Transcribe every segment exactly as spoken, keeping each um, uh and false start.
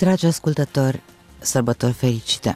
Dragi ascultători, sărbători fericite!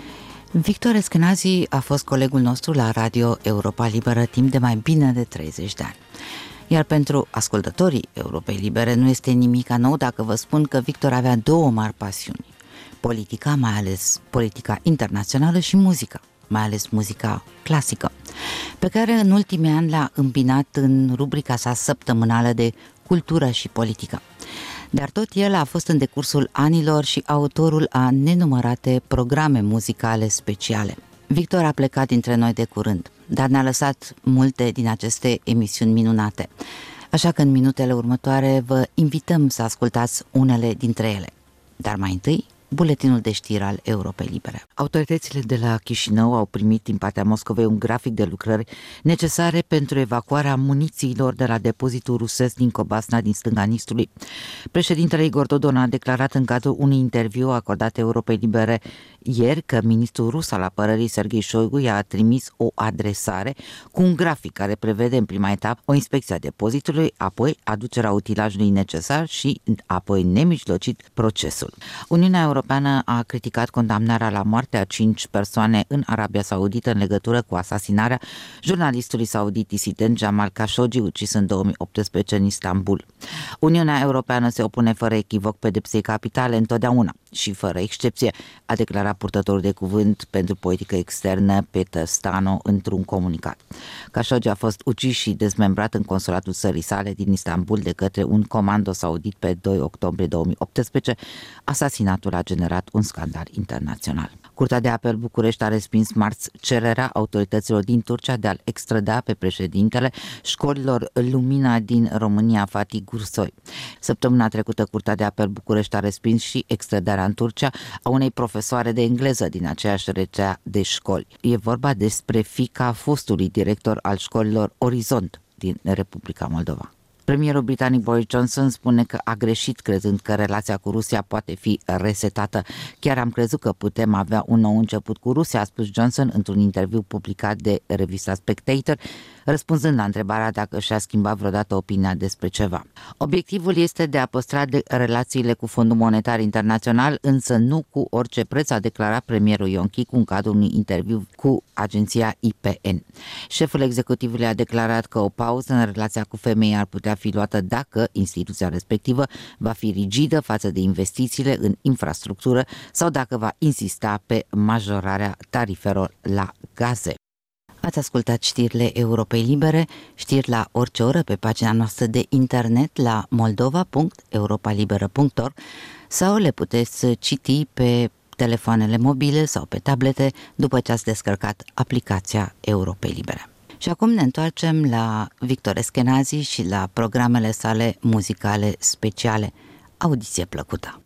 Victor Eschenazi a fost colegul nostru la Radio Europa Liberă timp de mai bine de treizeci de ani. Iar pentru ascultătorii Europei Libere nu este nimic nou dacă vă spun că Victor avea două mari pasiuni: politica, mai ales politica internațională, și muzica, mai ales muzica clasică, pe care în ultimii ani l-a îmbinat în rubrica sa săptămânală de cultură și politică. Dar tot el a fost în decursul anilor și autorul a nenumărate programe muzicale speciale. Victor a plecat dintre noi de curând, dar ne-a lăsat multe din aceste emisiuni minunate. Așa că în minutele următoare vă invităm să ascultați unele dintre ele. Dar mai întâi, buletinul de știri al Europei Libere. Autoritățile de la Chișinău au primit din partea Moscovei un grafic de lucrări necesare pentru evacuarea munițiilor de la depozitul rusesc din Cobasna, din stânga Nistrului. Președintele Igor Dodon a declarat în cadrul unui interviu acordat Europei Libere ieri că ministrul rus al apărării Serghei Șoigu i-a trimis o adresare cu un grafic care prevede în prima etapă o inspecție a depozitului, apoi aducerea utilajului necesar și apoi nemijlocit procesul. Uniunea Europeană a criticat condamnarea la moarte a cinci persoane în Arabia Saudită în legătură cu asasinarea jurnalistului saudit disident Jamal Khashoggi, ucis în două mii optsprezece în Istanbul. Uniunea Europeană se opune fără echivoc pedepsei capitale întotdeauna și fără excepție, a declarat purtătorul de cuvânt pentru politică externă Peter Stano într-un comunicat. Khashoggi a fost ucis și dezmembrat în consulatul țării sale din Istanbul de către un comando saudit pe doi octombrie două mii optsprezece. Asasinatul a generat un scandal internațional. Curtea de apel București a respins marți cererea autorităților din Turcia de a-l extrada pe președintele școlilor Lumina din România, Fatih Gursoy. Săptămâna trecută, Curtea de apel București a respins și extradarea în Turcia a unei profesoare de engleză din aceeași rețea de școli. E vorba despre fiica fostului director al școlilor Orizont din Republica Moldova. Premierul britanic Boris Johnson spune că a greșit crezând că relația cu Rusia poate fi resetată. Chiar am crezut că putem avea un nou început cu Rusia, a spus Johnson într-un interviu publicat de revista Spectator, răspunzând la întrebarea dacă și-a schimbat vreodată opinia despre ceva. Obiectivul este de a păstra de relațiile cu Fondul Monetar Internațional, însă nu cu orice preț, a declarat premierul Ion Chicu în cadrul unui interviu cu agenția I P N. Șeful executivului a declarat că o pauză în relația cu femei ar putea fi luată dacă instituția respectivă va fi rigidă față de investițiile în infrastructură sau dacă va insista pe majorarea tarifelor la gaze. Ați ascultat știrile Europei Libere, știri la orice oră pe pagina noastră de internet la moldova punct europa liberă punct org sau le puteți citi pe telefoanele mobile sau pe tablete după ce ați descărcat aplicația Europei Libere. Și acum ne întoarcem la Victor Eschenazi și la programele sale muzicale speciale. Audiție plăcută!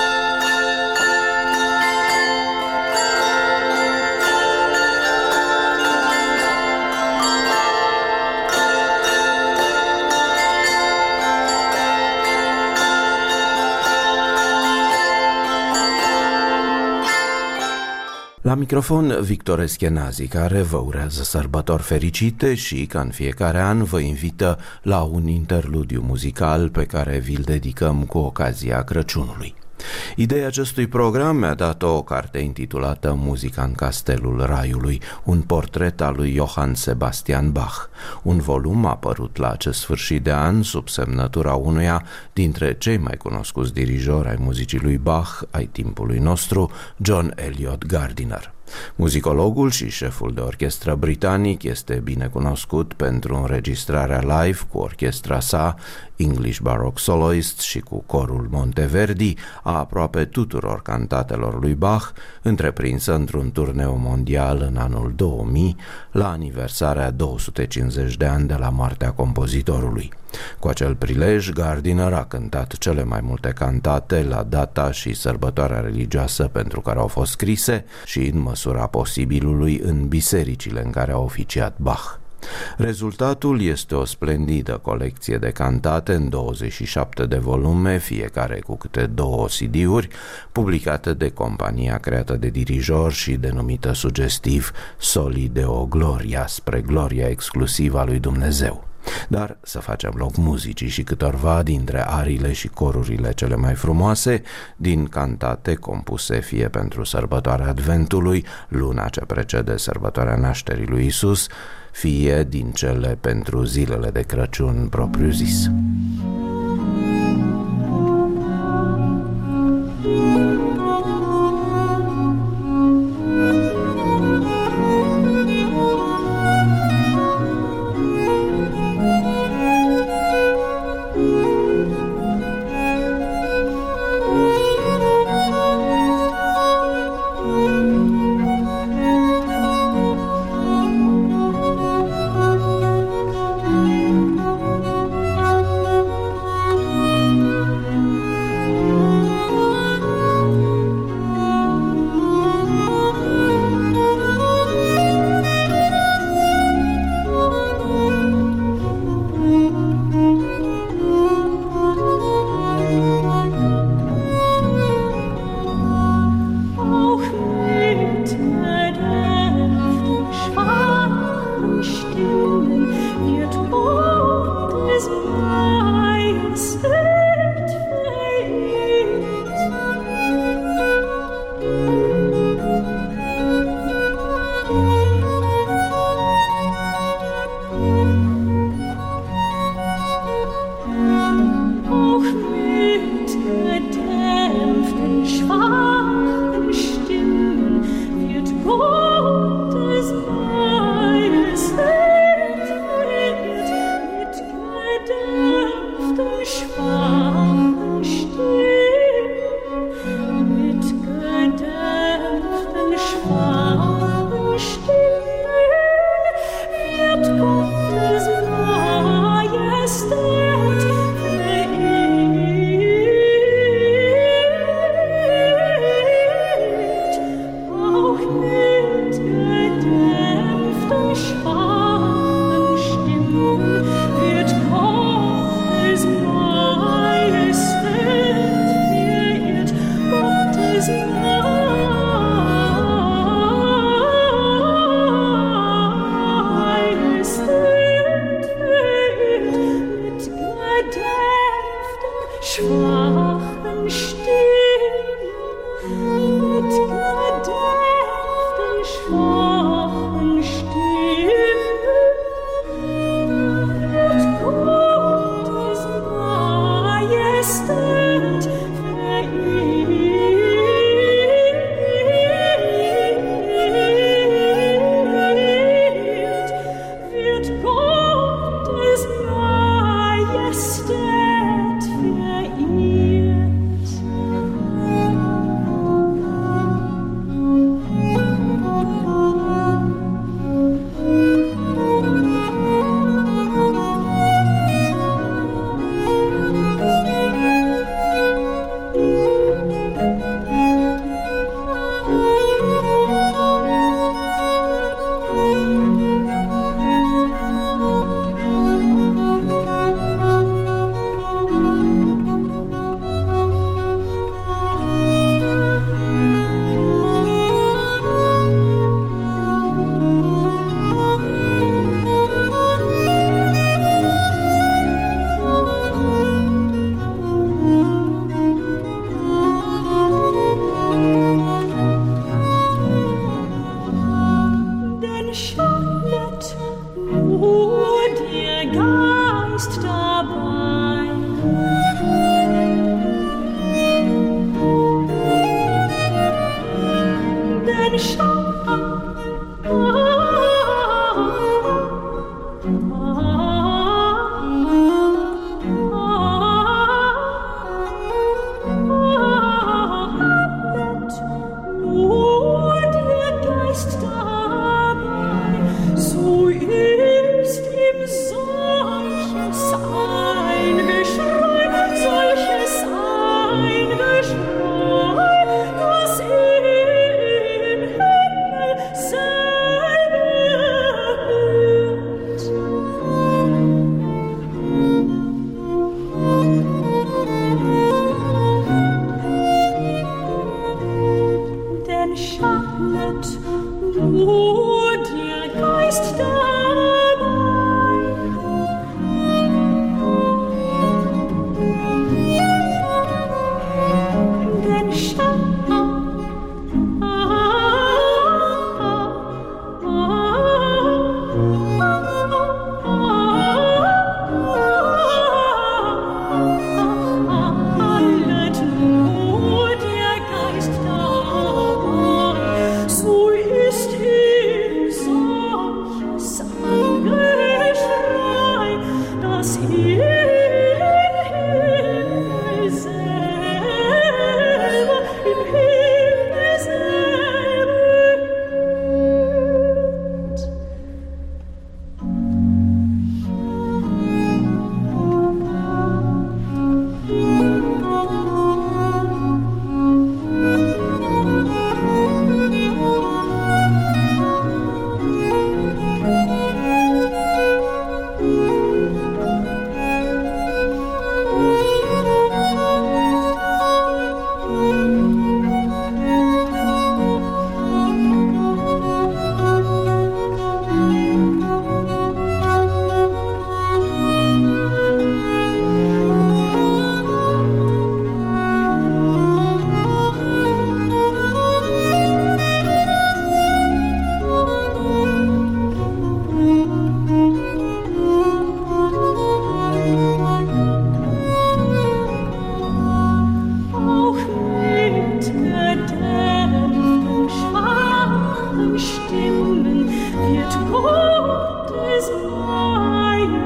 La microfon Victor Eschenazi, care vă urează sărbători fericite și, ca în fiecare an, vă invită la un interludiu muzical pe care vi-l dedicăm cu ocazia Crăciunului. Ideea acestui program mi-a dat o carte intitulată Muzica în Castelul Raiului, un portret al lui Johann Sebastian Bach, un volum apărut la acest sfârșit de an sub semnătura unuia dintre cei mai cunoscuți dirijori ai muzicii lui Bach ai timpului nostru, John Eliot Gardiner. Muzicologul și șeful de orchestră britanic este bine cunoscut pentru înregistrarea live cu orchestra sa, English Baroque Soloists, și cu corul Monteverdi a aproape tuturor cantatelor lui Bach, întreprinsă într-un turneu mondial în anul două mii, la aniversarea două sute cincizeci de ani de la moartea compozitorului. Cu acel prilej, Gardiner a cântat cele mai multe cantate la data și sărbătoarea religioasă pentru care au fost scrise și, în măsura posibilului, în bisericile în care a oficiat Bach. Rezultatul este o splendidă colecție de cantate în douăzeci și șapte de volume, fiecare cu câte două C D-uri, publicate de compania creată de dirijor și denumită sugestiv Soli Deo Gloria, spre gloria exclusivă a lui Dumnezeu. Dar să facem loc muzicii și câtorva dintre ariile și corurile cele mai frumoase din cantate compuse fie pentru sărbătoarea Adventului, luna ce precede sărbătoarea nașterii lui Isus, fie din cele pentru zilele de Crăciun propriu-zis.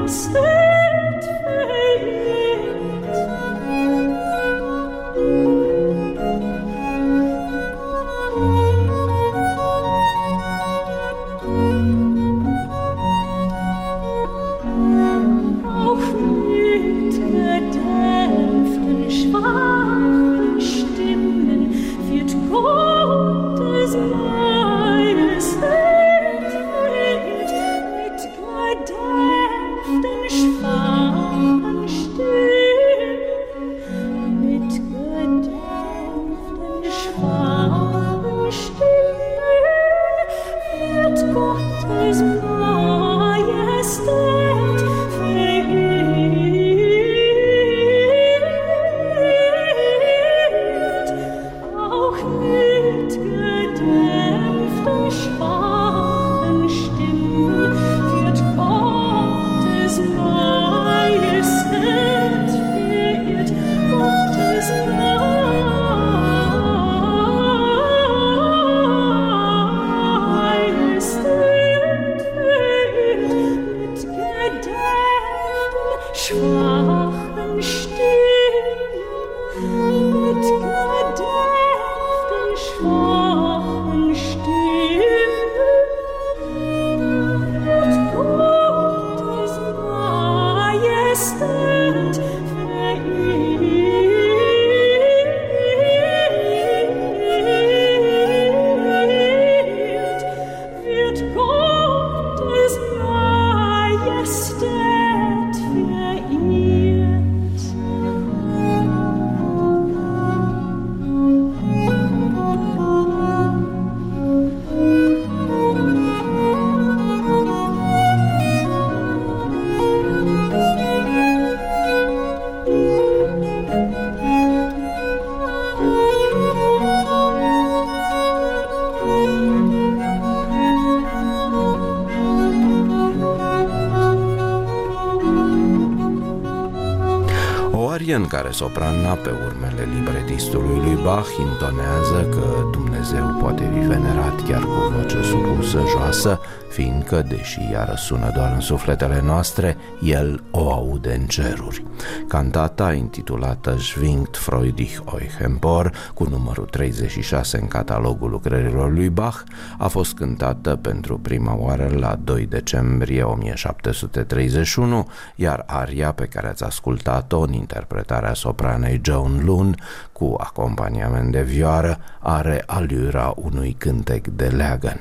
În care soprana, pe urmele libretistului lui Bach, intonează că Dumnezeu poate fi venerat chiar cu voce supusă, joasă, fiindcă, deși ea răsună doar în sufletele noastre, El o aude în ceruri. Cantata, intitulată Schwingt freudig euch empor, cu numărul treizeci și șase în catalogul lucrărilor lui Bach, a fost cântată pentru prima oară la doi decembrie o mie șapte sute treizeci și unu, iar aria pe care ați ascultat-o în interpretarea sopranei Joan Lund, cu acompaniament de vioară, are alura unui cântec de leagăn.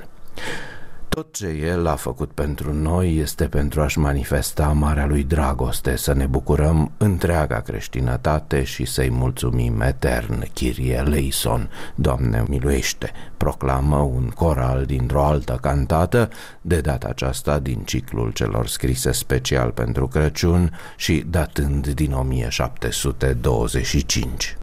Tot ce El a făcut pentru noi este pentru a-și manifesta marea lui dragoste, să ne bucurăm întreaga creștinătate și să-i mulțumim etern. Kyrie eleison, Doamne miluiește, proclamă un coral dintr-o altă cantată, de data aceasta din ciclul celor scrise special pentru Crăciun și datând din o mie șapte sute douăzeci și cinci.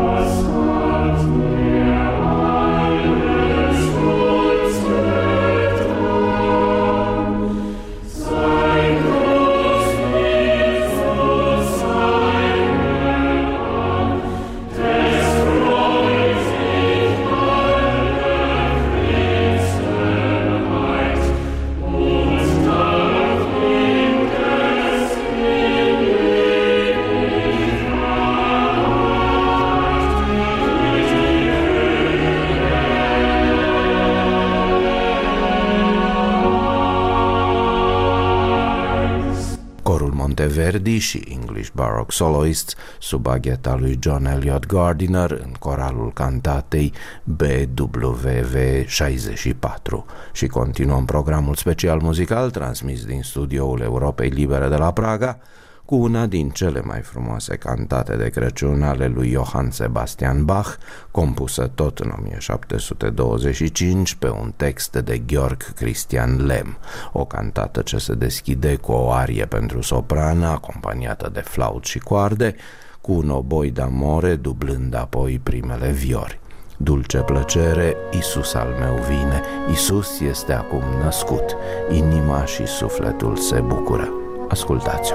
Verdi și English Baroque Soloists sub agheta lui John Eliot Gardiner în coralul cantatei B W V șaizeci și patru. Și continuăm programul special muzical transmis din studioul Europei Libere de la Praga cu una din cele mai frumoase cantate de Crăciun ale lui Johann Sebastian Bach, compusă tot în o mie șapte sute douăzeci și cinci pe un text de Georg Christian Lem, o cantată ce se deschide cu o arie pentru soprană acompaniată de flaut și coarde, cu un oboi d'amore dublând apoi primele viori. Dulce plăcere, Iisus al meu vine, Iisus este acum născut, inima și sufletul se bucură. Ascultați-o!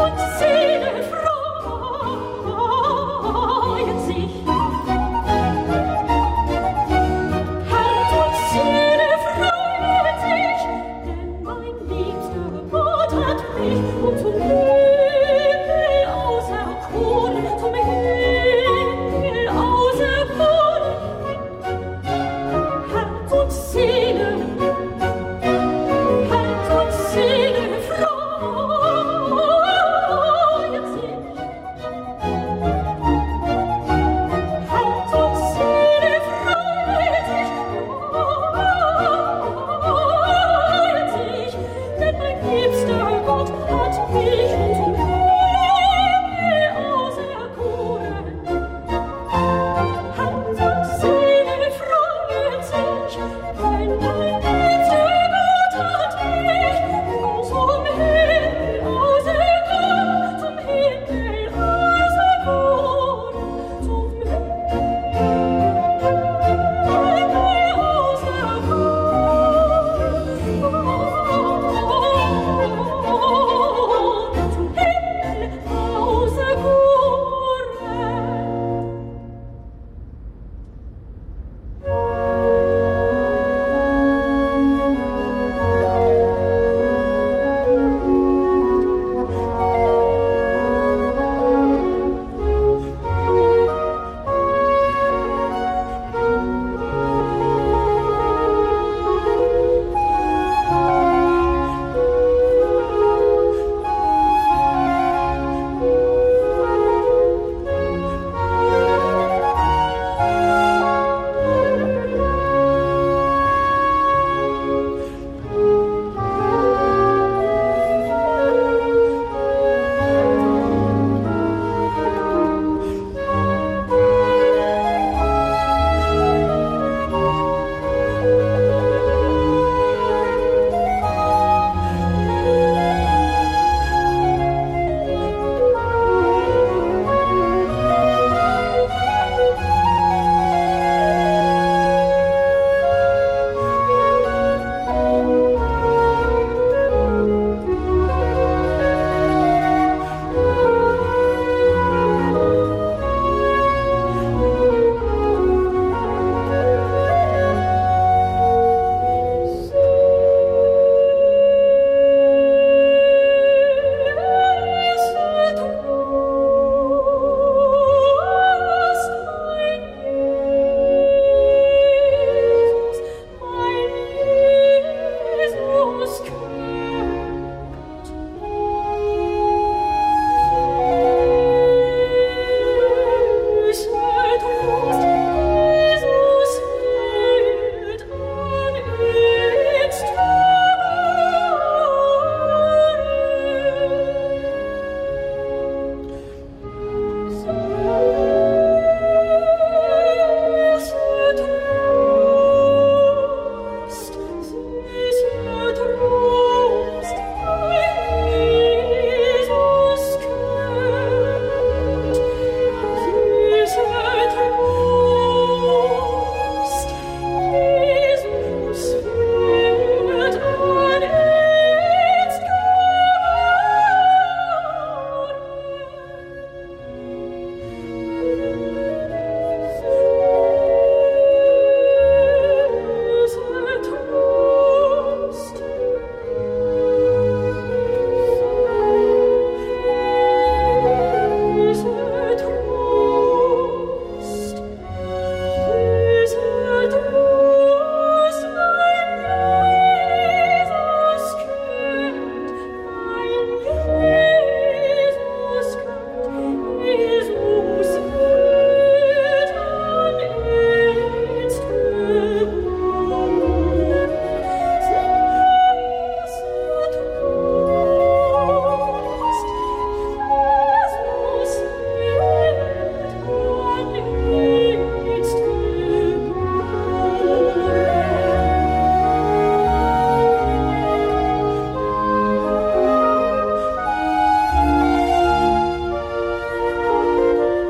Herz und Seele froh.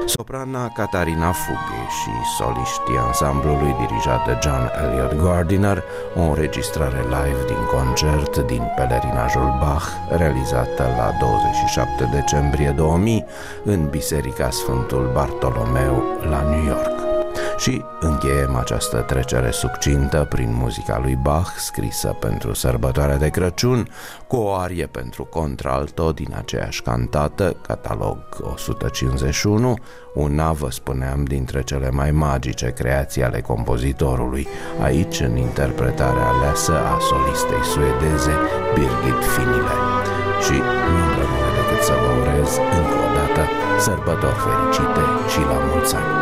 Soprana Catarina Fughi și soliștii ansamblului dirijat de John Elliott Gardiner, o înregistrare live din concert din Pelerinajul Bach, realizată la douăzeci și șapte decembrie două mii în Biserica Sfântul Bartolomeu la New York. Și încheiem această trecere succintă prin muzica lui Bach, scrisă pentru sărbătoarea de Crăciun, cu o arie pentru contralto din aceeași cantată, catalog o sută cincizeci și unu, una, vă spuneam, dintre cele mai magice creații ale compozitorului, aici în interpretarea aleasă a solistei suedeze Birgit Finile. Și nu-mi rămâne decât să vă urez încă o dată sărbători fericite și la mulți ani!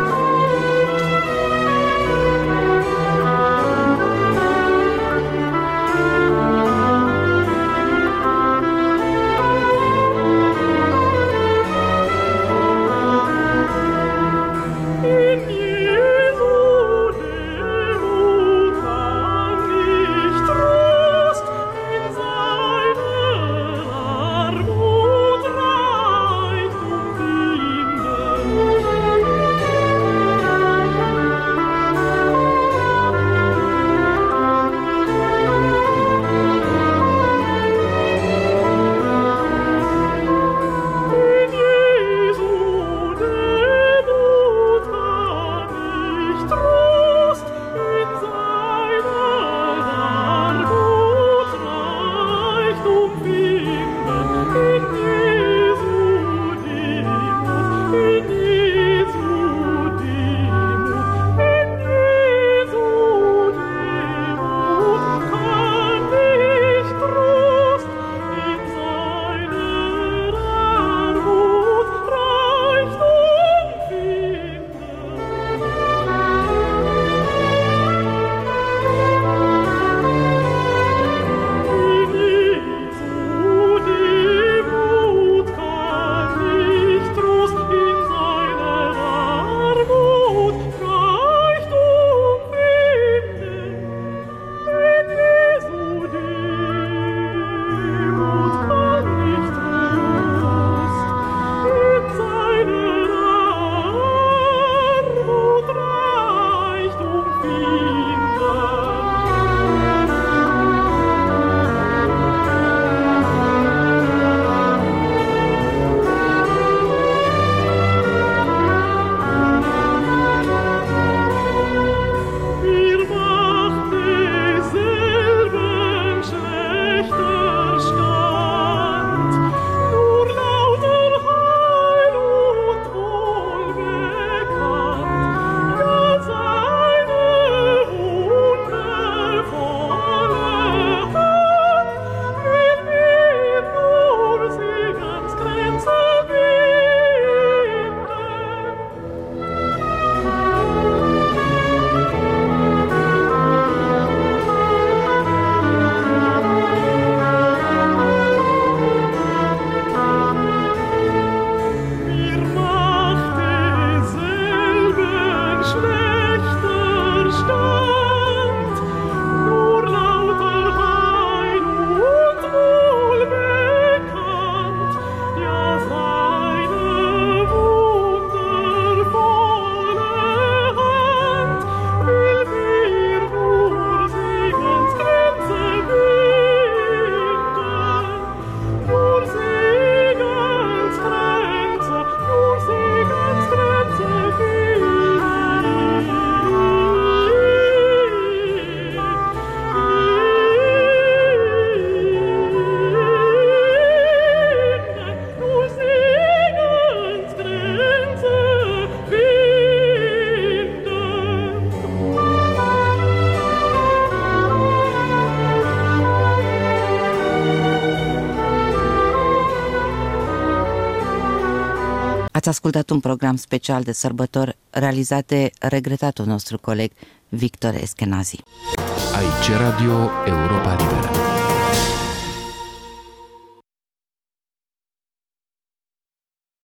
Ați ascultat un program special de sărbători realizat de regretatul nostru coleg Victor Eskenazi. Aici Radio Europa Liberă.